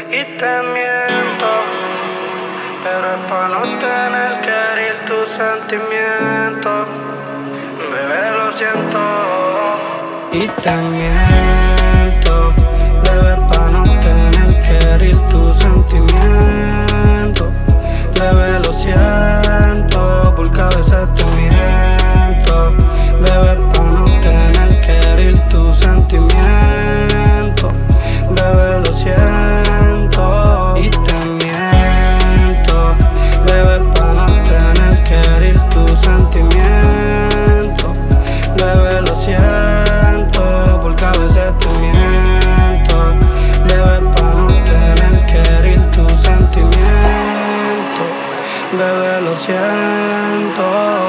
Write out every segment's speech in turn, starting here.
y te miento, pero es pa' no tener que herir tus sentimientos. Bebé, lo siento. Y te miento, bebé, pa' no tener que herir tus sentimientos. Bebé, lo siento, porque a veces te miento. Bebé, pa' no tener que herir tus sentimientos. Bebé, lo siento. Y te miento, bebé, pa' no tener que herir tus sentimientos. Bebé, lo siento, porque a veces te miento. Bebé, pa' no tener que herir tus sentimientos. Bebé, lo siento.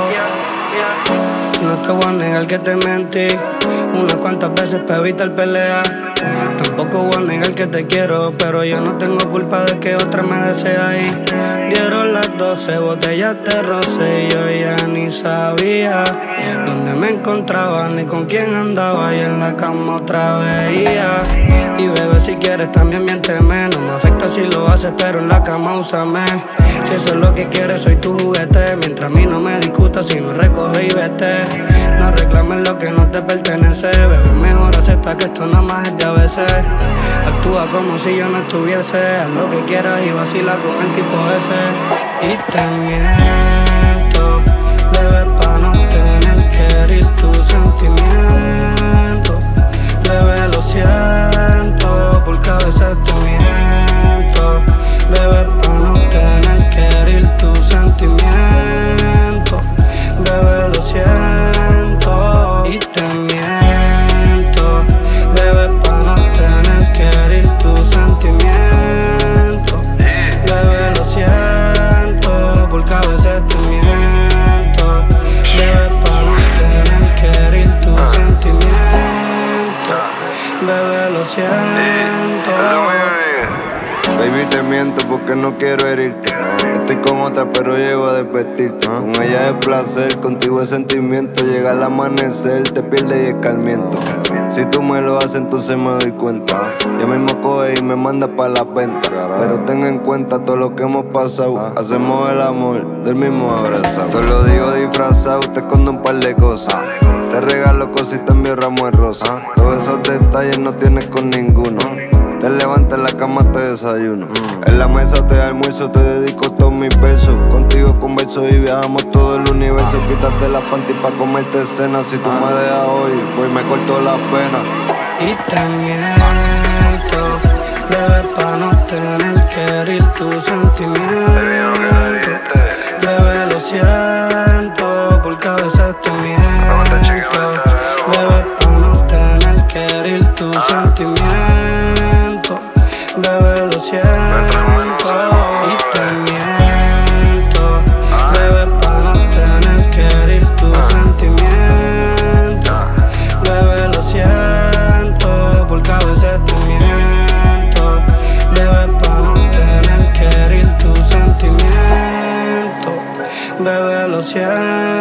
No te voy a negar que te mentí unas cuantas veces para evitar pelear. Tampoco voy a negar que te quiero, pero yo no tengo culpa de que otra me desea. Y dieron las 12 botellas de rosé y yo ya ni sabía dónde me encontraba ni con quién andaba, y en la cama otra veía. Y bebé, si quieres también miénteme, no me afecta si lo haces, pero en la cama úsame. Si eso es lo que quieres, soy tu juguete. Mientras a mí no me discutas, si no recoge y vete. No reclames lo que no te pertenece. Bebé, mejor acepta que esto nada más es de a veces. Actúa como si yo no estuviese. Haz lo que quieras y vacila con el tipo ese. Y te miento, bebé, pa' no tener que herir tus sentimientos. Bebé, lo siento, porque a veces te miento. Bebé, pa' no tener que herir tus sentimientos. Bebé, lo siento. Y te miento, bebé, pa' no tener que herir tus sentimientos. Bebé, lo siento, porque a veces te miento. Bebé, pa' no tener que herir tus sentimientos. Bebé, lo siento. Baby, te miento porque no quiero herirte. Estoy con otra pero llego a desvestirte. Con ella es placer, contigo es sentimiento. Llega el amanecer, te pierde y escarmiento. Si tú me lo haces entonces me doy cuenta. Ya mismo coge y me manda pa' la venta. Pero ten en cuenta todo lo que hemos pasado. Hacemos el amor, dormimos abrazados. Te lo digo disfrazado, te escondo un par de cosas. Te regalo cosas y te envío ramo de rosa. Todos esos detalles no tienes con ninguno. Te levantas en la cama, te desayuno. En la mesa te almuerzo, te dedico todos mis versos. Contigo converso y viajamos todo el universo. Quítate la panty pa' comerte cena. Si tú me dejas hoy, voy me corto las penas. Y te miento, bebé, pa' no tener que herir tus sentimientos. Bebé, lo siento, porque a veces te miento. Bebé, pa' no tener que herir tus sentimientos. Bebé, lo siento. Y te miento, bebé, pa' no tener que herir tus sentimientos. Bebé, lo siento, porque a veces te miento. Bebé, pa' no tener que herir tus sentimientos. Bebé, lo siento.